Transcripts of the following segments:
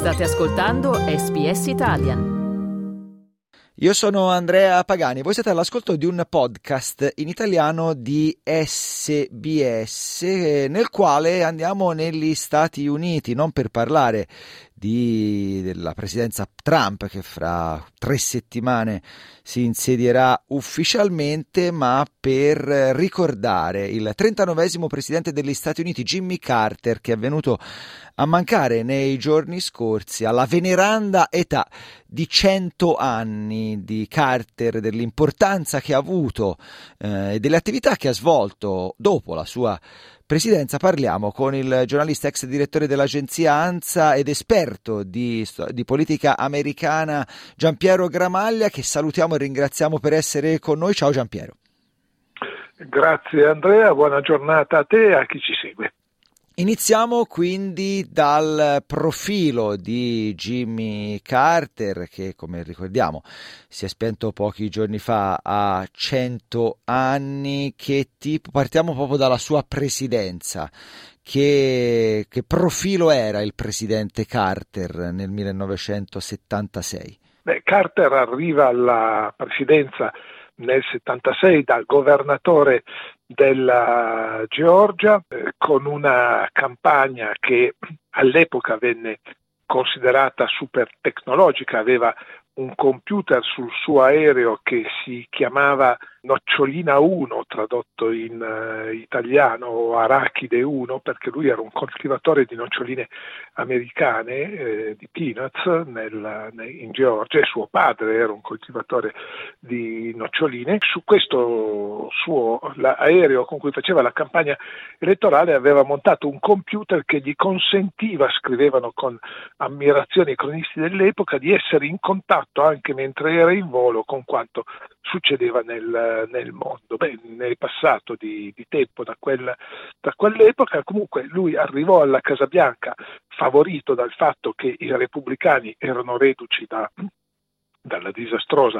State ascoltando SBS Italian. Io sono Andrea Pagani, voi siete all'ascolto di un podcast in italiano di SBS nel quale andiamo negli Stati Uniti, non per parlare della presidenza Trump che fra 3 settimane si insedierà ufficialmente, ma per ricordare il 39esimo presidente degli Stati Uniti, Jimmy Carter, che è venuto a mancare nei giorni scorsi alla veneranda età di 100 anni di Carter, dell'importanza che ha avuto e delle attività che ha svolto dopo la sua presidenza. Parliamo con il giornalista ex direttore dell'agenzia ANSA ed esperto di politica americana Giampiero Gramaglia, che salutiamo e ringraziamo per essere con noi. Ciao Giampiero. Grazie Andrea, buona giornata a te e a chi ci segue. Iniziamo quindi dal profilo di Jimmy Carter, che come ricordiamo si è spento pochi giorni fa a 100 anni. Partiamo proprio dalla sua presidenza. Che profilo era il presidente Carter nel 1976? Carter arriva alla presidenza nel 76 da governatore della Georgia, con una campagna che all'epoca venne considerata super tecnologica. Aveva un computer sul suo aereo che si chiamava Nocciolina 1, tradotto in italiano, o Arachide 1, perché lui era un coltivatore di noccioline americane, di peanuts, in Georgia, e suo padre era un coltivatore di noccioline. Su questo suo aereo con cui faceva la campagna elettorale aveva montato un computer che gli consentiva, scrivevano con ammirazione i cronisti dell'epoca, di essere in contatto anche mentre era in volo con quanto succedeva nel mondo. Nel passato di tempo da quell'epoca, comunque lui arrivò alla Casa Bianca favorito dal fatto che i repubblicani erano reduci dalla disastrosa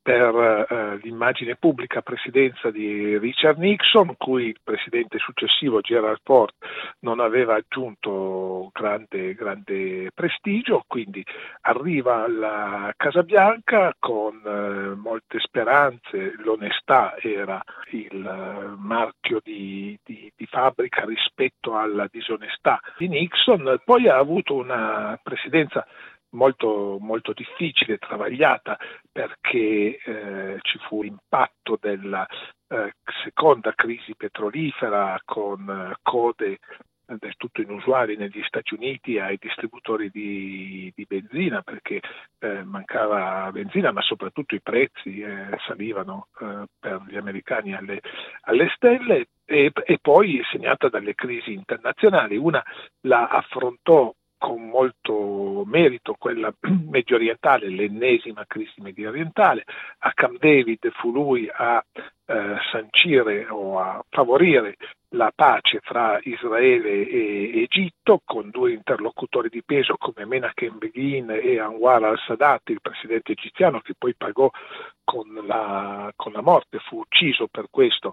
per l'immagine pubblica presidenza di Richard Nixon, cui il presidente successivo Gerald Ford non aveva aggiunto grande prestigio. Quindi arriva alla Casa Bianca con molte speranze. L'onestà era il marchio di fabbrica rispetto alla disonestà di Nixon. Poi ha avuto una presidenza molto, molto difficile, travagliata, perché ci fu l'impatto della seconda crisi petrolifera, con code del tutto inusuali negli Stati Uniti ai distributori di benzina, perché mancava benzina, ma soprattutto i prezzi salivano per gli americani alle stelle, e poi segnata dalle crisi internazionali. Una la affrontò con molto merito, quella medio orientale, l'ennesima crisi medio orientale. A Camp David fu lui a sancire o a favorire la pace fra Israele e Egitto, con 2 interlocutori di peso come Menachem Begin e Anwar al-Sadat, il presidente egiziano, che poi pagò con la morte, fu ucciso per questo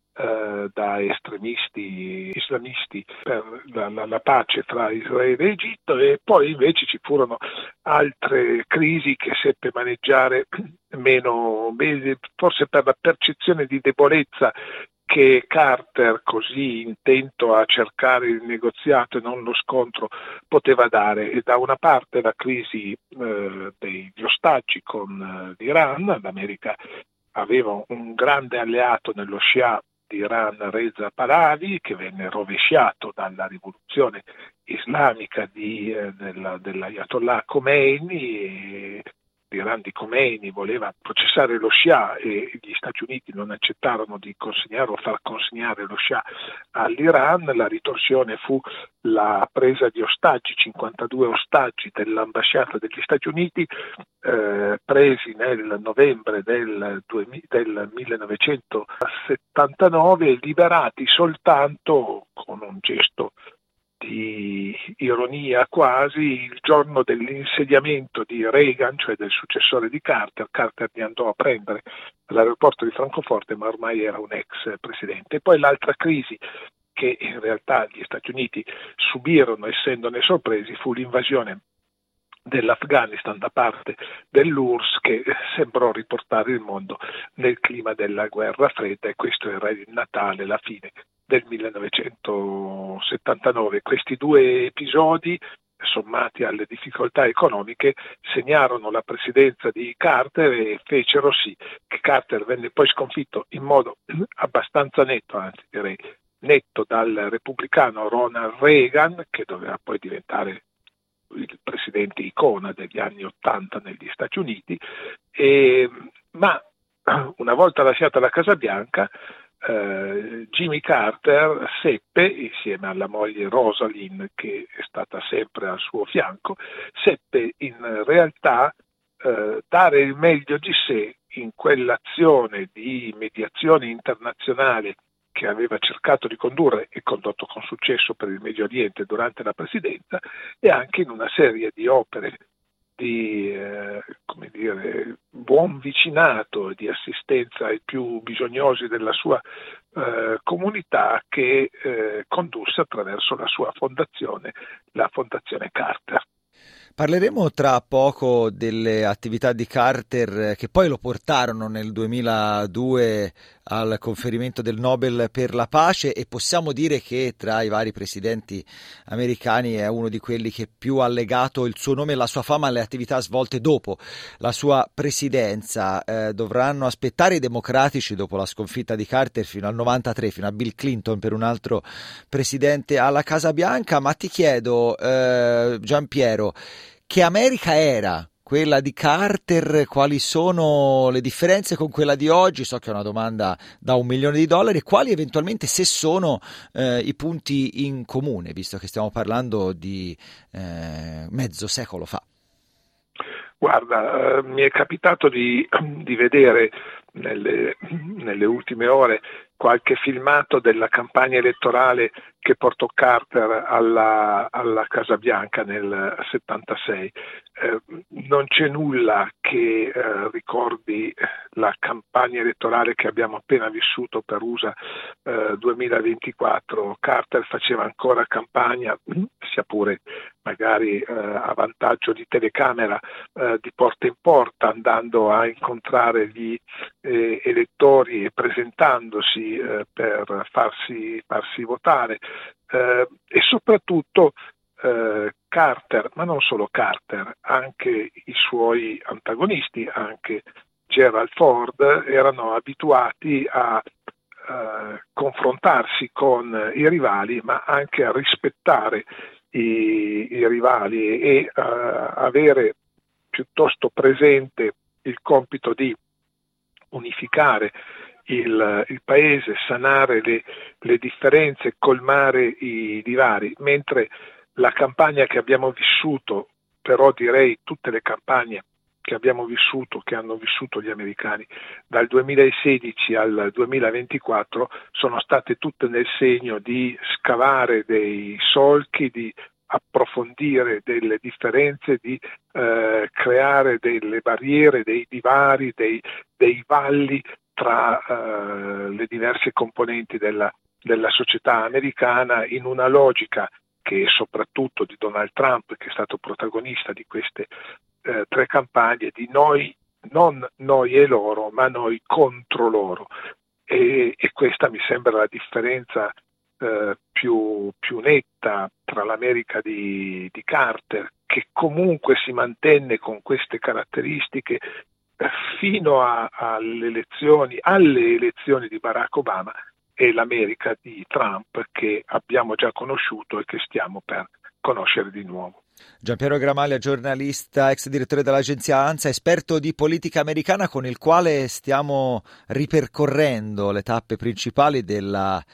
da estremisti islamisti, per la pace fra Israele e Egitto. E poi invece ci furono altre crisi che seppe maneggiare meno, forse per la percezione di debolezza che Carter, così intento a cercare il negoziato e non lo scontro, poteva dare. E da una parte la crisi degli ostaggi con l'Iran. L'America aveva un grande alleato nello Shia di Iran, Reza Pahlavi, che venne rovesciato dalla rivoluzione islamica dell'Ayatollah Khomeini. E l'Iran di Khomeini voleva processare lo Shah e gli Stati Uniti non accettarono di consegnare o far consegnare lo Shah all'Iran. La ritorsione fu la presa di ostaggi, 52 ostaggi dell'ambasciata degli Stati Uniti, presi nel novembre del 1979, liberati soltanto, con un gesto di ironia quasi, il giorno dell'insediamento di Reagan, cioè del successore di Carter. Carter li andò a prendere all'aeroporto di Francoforte, ma ormai era un ex presidente. E poi l'altra crisi che in realtà gli Stati Uniti subirono essendone sorpresi fu l'invasione dell'Afghanistan da parte dell'URSS, che sembrò riportare il mondo nel clima della guerra fredda, e questo era il Natale, la fine del 1979. Questi due episodi, sommati alle difficoltà economiche, segnarono la presidenza di Carter e fecero sì che Carter venne poi sconfitto in modo abbastanza netto, anzi direi netto, dal repubblicano Ronald Reagan, che doveva poi diventare il presidente icona degli anni '80 negli Stati Uniti, ma una volta lasciata la Casa Bianca, Jimmy Carter seppe, insieme alla moglie Rosalind, che è stata sempre al suo fianco, seppe in realtà dare il meglio di sé in quell'azione di mediazione internazionale che aveva cercato di condurre e condotto con successo per il Medio Oriente durante la presidenza, e anche in una serie di opere di buon vicinato, di assistenza ai più bisognosi della sua comunità, che condusse attraverso la sua fondazione, la Fondazione Carter. Parleremo tra poco delle attività di Carter che poi lo portarono nel 2002 al conferimento del Nobel per la pace, e possiamo dire che tra i vari presidenti americani è uno di quelli che più ha legato il suo nome e la sua fama alle attività svolte dopo la sua presidenza. Dovranno aspettare i democratici dopo la sconfitta di Carter fino al 93, fino a Bill Clinton per un altro presidente alla Casa Bianca, ma ti chiedo, Giampiero, che America era quella di Carter? Quali sono le differenze con quella di oggi? So che è una domanda da $1 milione, e quali eventualmente, se sono, i punti in comune, visto che stiamo parlando di mezzo secolo fa. Guarda, mi è capitato di vedere nelle ultime ore qualche filmato della campagna elettorale che portò Carter alla Casa Bianca nel 76. Non c'è nulla che ricordi la campagna elettorale che abbiamo appena vissuto per USA 2024. Carter faceva ancora campagna, sia pure magari a vantaggio di telecamera, di porta in porta, andando a incontrare gli elettori e presentandosi per farsi votare, e soprattutto Carter, ma non solo Carter, anche i suoi antagonisti, anche Gerald Ford, erano abituati a confrontarsi con i rivali, ma anche a rispettare i rivali e avere piuttosto presente il compito di unificare il paese, sanare le differenze, colmare i divari, mentre la campagna che abbiamo vissuto, però direi tutte le campagne che abbiamo vissuto, che hanno vissuto gli americani dal 2016 al 2024, sono state tutte nel segno di scavare dei solchi, di approfondire delle differenze, di creare delle barriere, dei divari, dei valli tra le diverse componenti della società americana, in una logica che è soprattutto di Donald Trump, che è stato protagonista di queste 3 campagne, di noi, non noi e loro, ma noi contro loro. E questa mi sembra la differenza più netta tra l'America di Carter, che comunque si mantenne con queste caratteristiche fino alle elezioni di Barack Obama, e l'America di Trump, che abbiamo già conosciuto e che stiamo per conoscere di nuovo. Giampiero Gramaglia, giornalista, ex direttore dell'agenzia ANSA, esperto di politica americana, con il quale stiamo ripercorrendo le tappe principali della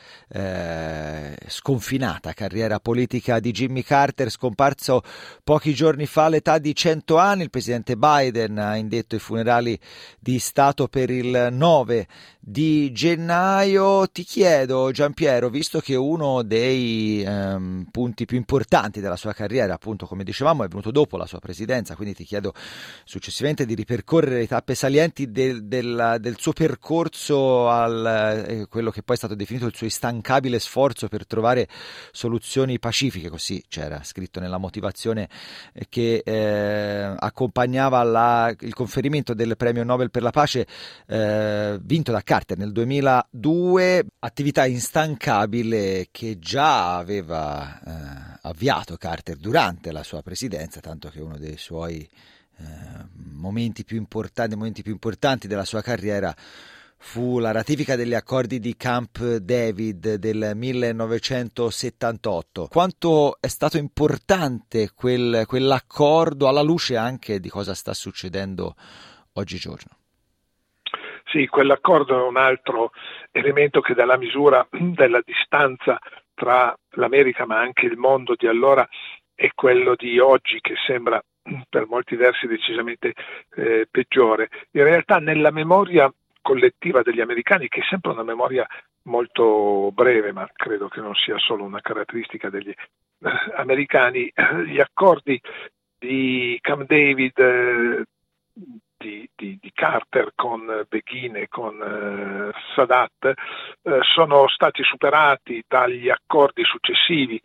sconfinata carriera politica di Jimmy Carter, scomparso pochi giorni fa all'età di 100 anni. Il presidente Biden ha indetto i funerali di Stato per il 9 di gennaio. Ti chiedo, Giampiero, visto che uno dei punti più importanti della sua carriera, appunto come come dicevamo, è venuto dopo la sua presidenza, quindi ti chiedo successivamente di ripercorrere le tappe salienti del suo percorso quello che poi è stato definito il suo instancabile sforzo per trovare soluzioni pacifiche, così c'era scritto nella motivazione che accompagnava il conferimento del premio Nobel per la pace vinto da Carter nel 2002, attività instancabile che già aveva avviato Carter durante la sua presidenza, tanto che uno dei suoi momenti più importanti della sua carriera fu la ratifica degli accordi di Camp David del 1978. Quanto è stato importante quell'accordo alla luce anche di cosa sta succedendo oggigiorno? Sì, quell'accordo è un altro elemento che dà la misura della distanza tra l'America ma anche il mondo di allora e quello di oggi, che sembra per molti versi decisamente peggiore. In realtà nella memoria collettiva degli americani, che è sempre una memoria molto breve, ma credo che non sia solo una caratteristica degli americani, gli accordi di Camp David di Carter con Begin e con Sadat sono stati superati dagli accordi successivi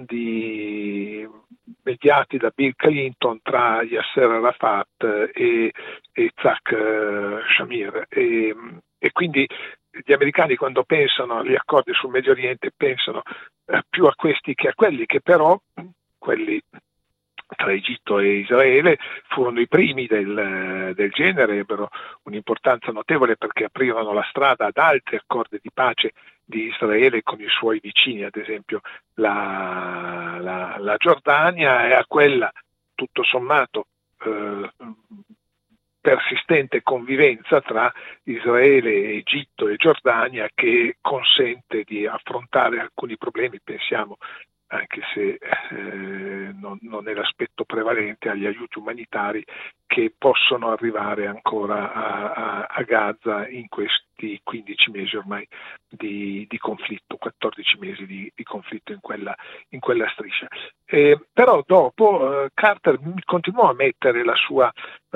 mediati da Bill Clinton tra Yasser Arafat e Yitzhak Shamir, e quindi gli americani, quando pensano agli accordi sul Medio Oriente, pensano più a questi che a quelli che però, quelli tra Egitto e Israele, furono i primi del genere, ebbero un'importanza notevole perché aprirono la strada ad altri accordi di pace di Israele con i suoi vicini, ad esempio la Giordania, e a quella tutto sommato persistente convivenza tra Israele, Egitto e Giordania, che consente di affrontare alcuni problemi, pensiamo, anche se non è l'aspetto prevalente, agli aiuti umanitari che possono arrivare ancora a Gaza in questi 15 mesi ormai di conflitto, 14 mesi di conflitto in quella striscia. Però dopo Carter continuò a mettere la sua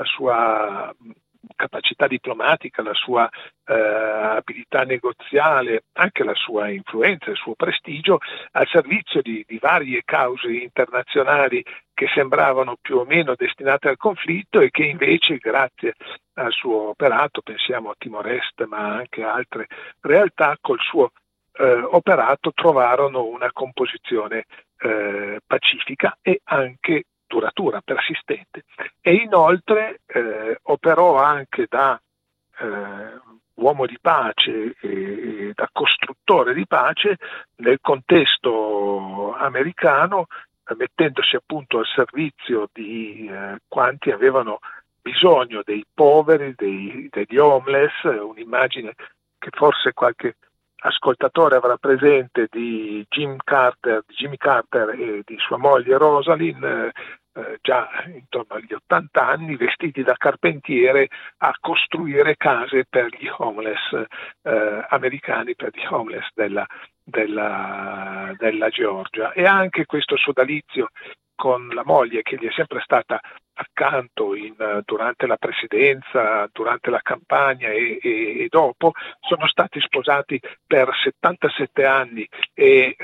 capacità diplomatica, la sua abilità negoziale, anche la sua influenza, il suo prestigio al servizio di varie cause internazionali che sembravano più o meno destinate al conflitto e che invece, grazie al suo operato, pensiamo a Timor Est ma anche a altre realtà, col suo operato trovarono una composizione pacifica e anche duratura, persistente. E inoltre operò anche da uomo di pace e da costruttore di pace nel contesto americano, mettendosi appunto al servizio di quanti avevano bisogno, dei poveri, degli homeless, un'immagine che forse qualche ascoltatore avrà presente di Jimmy Carter e di sua moglie Rosalind, già intorno agli 80 anni, vestiti da carpentiere a costruire case per gli homeless americani, per gli homeless della Georgia. E anche questo sodalizio con la moglie, che gli è sempre stata accanto durante la presidenza, durante la campagna e dopo, sono stati sposati per 77 anni e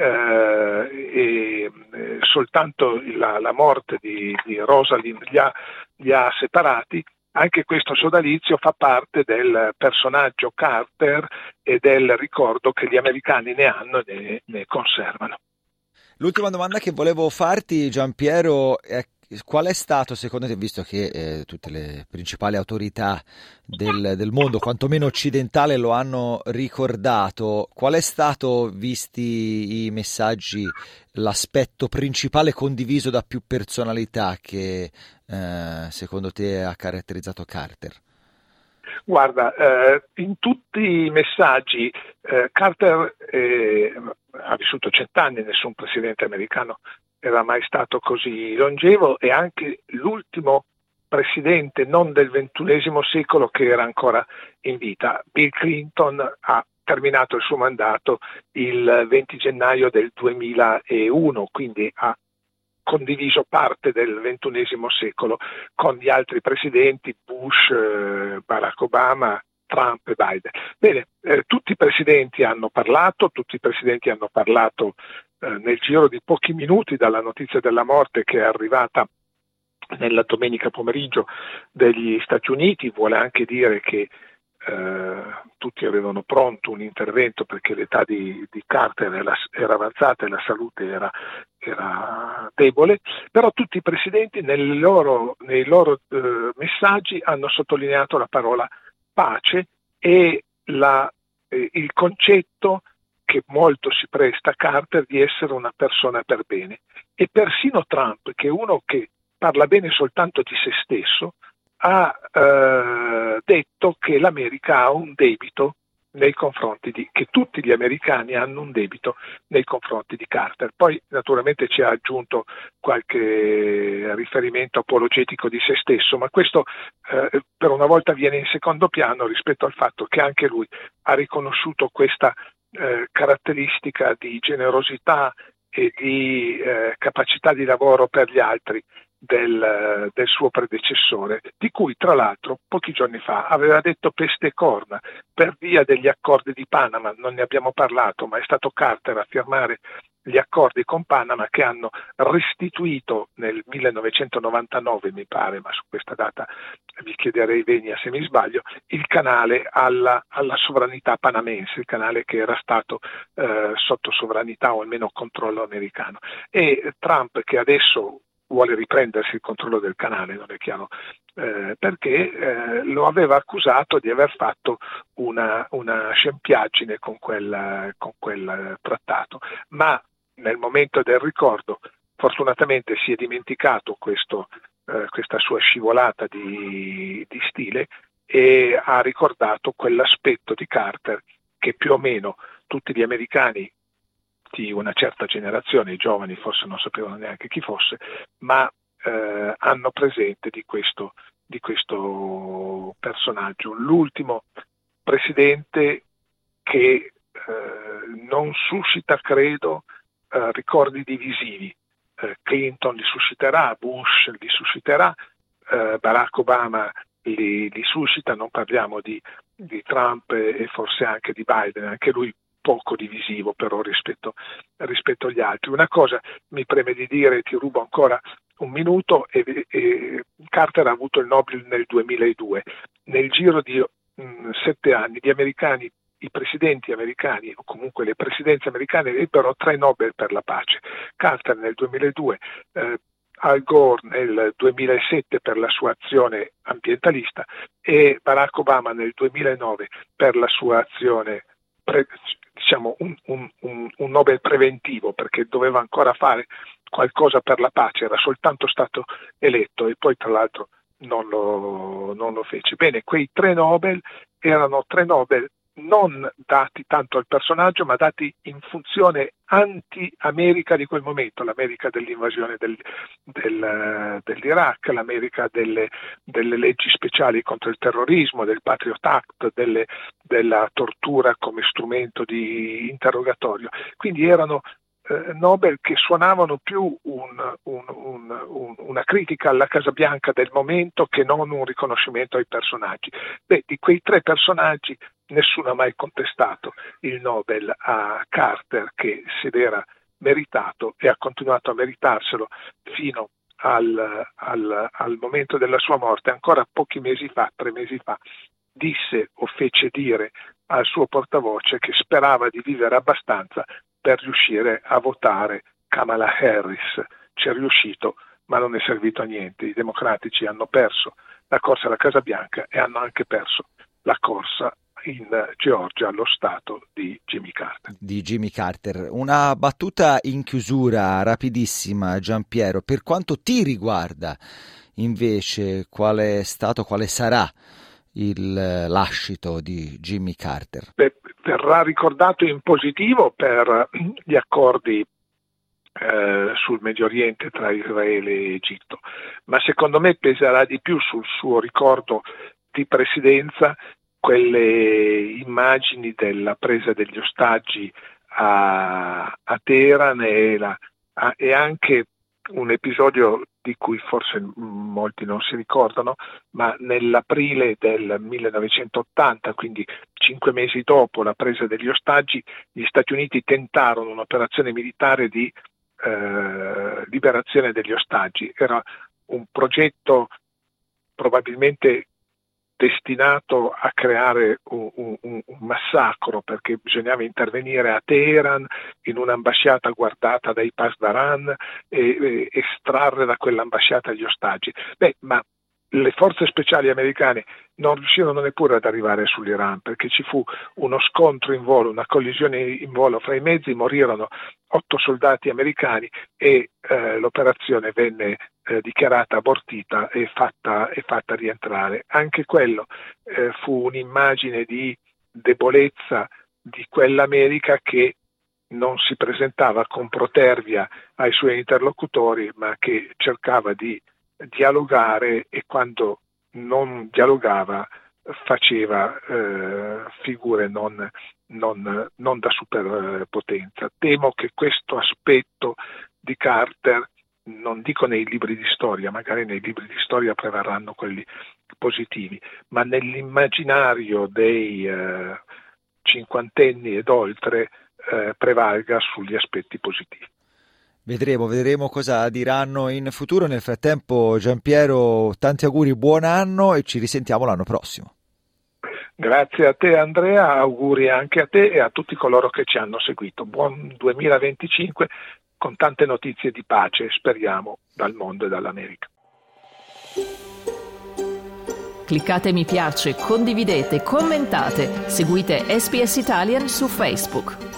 soltanto la morte di Rosalind li ha separati. Anche questo sodalizio fa parte del personaggio Carter e del ricordo che gli americani ne hanno e ne conservano. L'ultima domanda che volevo farti, Giampiero, è qual è stato, secondo te, visto che tutte le principali autorità del mondo, quantomeno occidentale, lo hanno ricordato, qual è stato, visti i messaggi, l'aspetto principale condiviso da più personalità che secondo te ha caratterizzato Carter? Guarda, in tutti i messaggi Carter ha vissuto 100 anni, nessun presidente americano era mai stato così longevo, e anche l'ultimo presidente non del XXI secolo che era ancora in vita. Bill Clinton ha terminato il suo mandato il 20 gennaio del 2001, quindi ha condiviso parte del XXI secolo con gli altri presidenti, Bush, Barack Obama, Trump e Biden. Bene, tutti i presidenti hanno parlato nel giro di pochi minuti dalla notizia della morte che è arrivata nella domenica pomeriggio degli Stati Uniti. Vuole anche dire che tutti avevano pronto un intervento perché l'età di Carter era avanzata e la salute era debole, però tutti i presidenti nei loro messaggi hanno sottolineato la parola pace e il concetto che molto si presta a Carter di essere una persona per bene. E persino Trump, che è uno che parla bene soltanto di se stesso, ha detto che l'America ha un debito nei confronti che tutti gli americani hanno un debito nei confronti di Carter. Poi naturalmente ci ha aggiunto qualche riferimento apologetico di se stesso, ma questo per una volta viene in secondo piano rispetto al fatto che anche lui ha riconosciuto questa caratteristica di generosità e di capacità di lavoro per gli altri del suo predecessore, di cui tra l'altro pochi giorni fa aveva detto peste e corna per via degli accordi di Panama. Non ne abbiamo parlato, ma è stato Carter a firmare gli accordi con Panama che hanno restituito nel 1999, mi pare, ma su questa data vi chiederei venia se mi sbaglio, il canale alla sovranità panamense, il canale che era stato sotto sovranità o almeno controllo americano. E Trump, che adesso vuole riprendersi il controllo del canale, non è chiaro perché, lo aveva accusato di aver fatto una scempiaggine con quel trattato, ma nel momento del ricordo fortunatamente si è dimenticato questa sua scivolata di stile e ha ricordato quell'aspetto di Carter che più o meno tutti gli americani di una certa generazione, i giovani forse non sapevano neanche chi fosse, ma hanno presente di questo personaggio. L'ultimo presidente che non suscita, credo, ricordi divisivi. Clinton li susciterà, Bush li susciterà, Barack Obama li suscita, non parliamo di Trump e forse anche di Biden, anche lui poco divisivo però rispetto agli altri. Una cosa mi preme di dire, ti rubo ancora un minuto, e Carter ha avuto il Nobel nel 2002. Nel giro di 7 anni gli americani, i presidenti americani o comunque le presidenze americane ebbero 3 Nobel per la pace. Carter nel 2002, Al Gore nel 2007 per la sua azione ambientalista e Barack Obama nel 2009 per la sua azione diciamo un Nobel preventivo, perché doveva ancora fare qualcosa per la pace, era soltanto stato eletto e poi tra l'altro non lo fece. Bene, quei 3 Nobel erano 3 Nobel non dati tanto al personaggio, ma dati in funzione anti-America di quel momento, l'America dell'invasione dell'Iraq, l'America delle leggi speciali contro il terrorismo, del Patriot Act, della tortura come strumento di interrogatorio. Quindi erano Nobel che suonavano più una critica alla Casa Bianca del momento che non un riconoscimento ai personaggi. Di quei 3 personaggi nessuno ha mai contestato il Nobel a Carter, che se l'era meritato e ha continuato a meritarselo fino al momento della sua morte. Ancora 3 mesi fa, disse o fece dire al suo portavoce che sperava di vivere abbastanza per riuscire a votare Kamala Harris. Ci è riuscito, ma non è servito a niente. I democratici hanno perso la corsa alla Casa Bianca e hanno anche perso la corsa in Georgia allo stato di Jimmy Carter. Una battuta in chiusura rapidissima, Giampiero. Per quanto ti riguarda, invece, quale sarà il lascito di Jimmy Carter? Verrà ricordato in positivo per gli accordi sul Medio Oriente tra Israele e Egitto, ma secondo me peserà di più sul suo ricordo di presidenza quelle immagini della presa degli ostaggi a Teheran e anche un episodio di cui forse molti non si ricordano, ma nell'aprile del 1980, quindi 5 mesi dopo la presa degli ostaggi, gli Stati Uniti tentarono un'operazione militare di liberazione degli ostaggi. Era un progetto probabilmente destinato a creare un massacro, perché bisognava intervenire a Teheran in un'ambasciata guardata dai Pasdaran e estrarre da quell'ambasciata gli ostaggi. Ma le forze speciali americane non riuscirono neppure ad arrivare sull'Iran, perché ci fu uno scontro in volo, una collisione in volo fra i mezzi, morirono 8 soldati americani e l'operazione venne dichiarata abortita e fatta rientrare. Anche quello fu un'immagine di debolezza di quell'America che non si presentava con protervia ai suoi interlocutori, ma che cercava di dialogare, e quando non dialogava faceva figure non da superpotenza. Temo che questo aspetto di Carter, non dico nei libri di storia, magari nei libri di storia prevarranno quelli positivi, ma nell'immaginario dei cinquantenni ed oltre prevalga sugli aspetti positivi. Vedremo cosa diranno in futuro. Nel frattempo, Giampiero, tanti auguri, buon anno e ci risentiamo l'anno prossimo. Grazie a te Andrea, auguri anche a te e a tutti coloro che ci hanno seguito. Buon 2025 con tante notizie di pace, speriamo, dal mondo e dall'America. Cliccate mi piace, condividete, commentate, seguite SPS Italian su Facebook.